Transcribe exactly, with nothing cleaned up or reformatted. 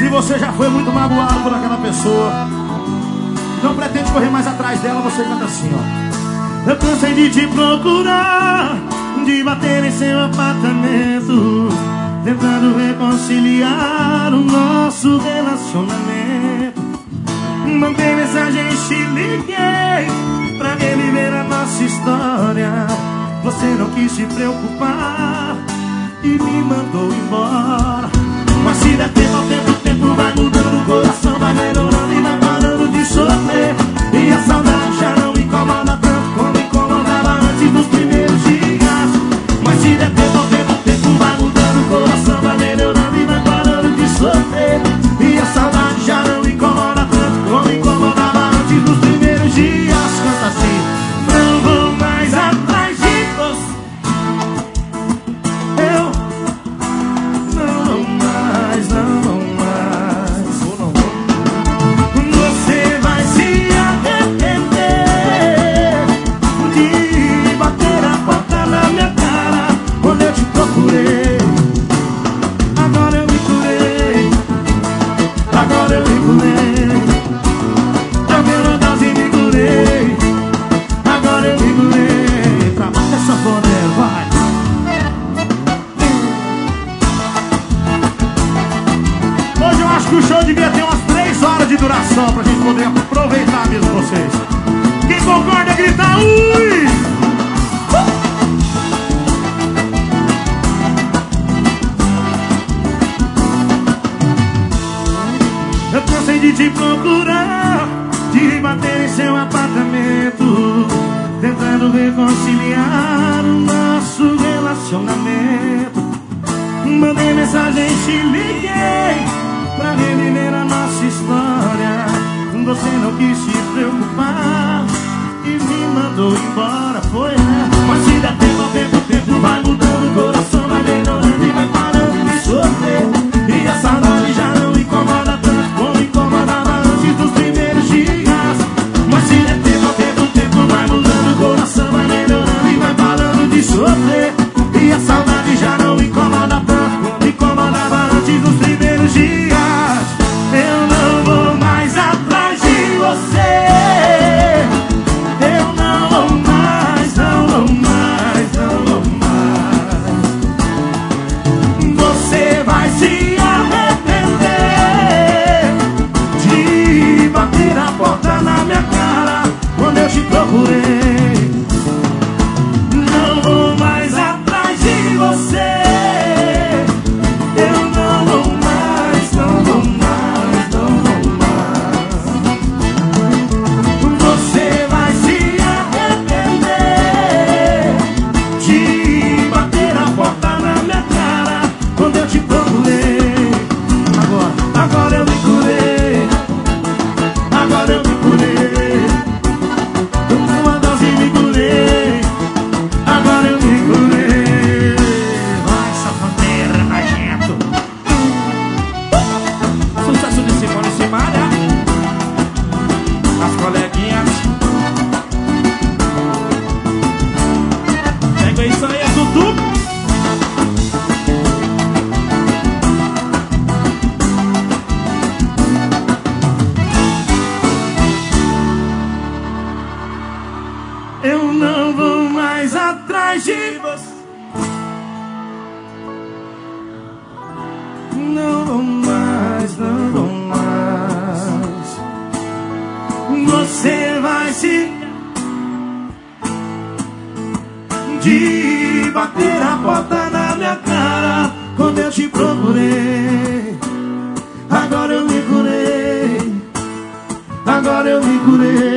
você já foi muito magoado por aquela pessoa, não pretende correr mais atrás dela, você canta assim, ó. Eu cansei de te procurar, de bater em seu apartamento, tentando reconciliar o nosso relacionamento. Mandei mensagem e te liguei pra reviver a nossa história. Você não quis se preocupar e me mandou embora. Mas se der tempo ao tempo, o tempo vai mudando, o coração vai melhorando e vai parando de sofrer. E a saudade já não me incomoda tanto como incomodava antes dos primeiros dias. Mas se der tempo ao tempo, o tempo vai mudando, o coração vai melhorando e vai parando de sofrer. E a saudade já não me incomoda tanto como incomodava antes dos primeiros dias. Canta assim: não vou mais atrás de você. Eu não vou mais, não vou mais. Você vai se arrepender de bater a porta na minha cara quando eu te procurei. Agora eu me curei, agora eu me curei. Joguei na dose e me curei, agora eu me curei. Trabalha essa foda, vai. Hoje eu acho que o show devia ter umas três horas de duração pra gente poder aproveitar mesmo vocês. Quem concorda, grita ui! Eu cansei de te procurar, de bater em seu apartamento, tentando reconciliar o nosso relacionamento. Mandei mensagem e te liguei pra reviver a nossa história. Você não quis se preocupar e me mandou embora, foi, né? Mas se der tempo ao tempo, o tempo vai mudando, o coração vai melhorando e vai parando de sofrer. E a saudade já não incomoda tanto como incomodava antes dos primeiros dias. Mas se der tempo ao tempo, o tempo vai mudando, o coração vai melhorando e vai parando de sofrer. E a saudade já não incomoda tanto como incomodava antes dos primeiros dias. Eu não vou mais atrás de você. Eu não vou mais, não vou mais, não vou mais. Você vai se arrepender de bater a porta na minha cara quando eu te procurei. Não vou mais atrás de você. Eu não vou mais, não vou mais, não vou mais. Você vai se arrepender de bater a porta na minha cara quando eu te procurei. Agora, agora eu me curei, agora eu me curei. Uma dose me curei, agora eu me curei. Vai, safadeira, nojento. Sucesso de Simone e Simaria. As coleguinhas. Pega isso aí, é Dudu. Eu não vou mais atrás de você. Não vou mais, não vou mais. Você vai se de bater a porta na minha cara quando eu te procurei. Agora eu me curei, agora eu me curei.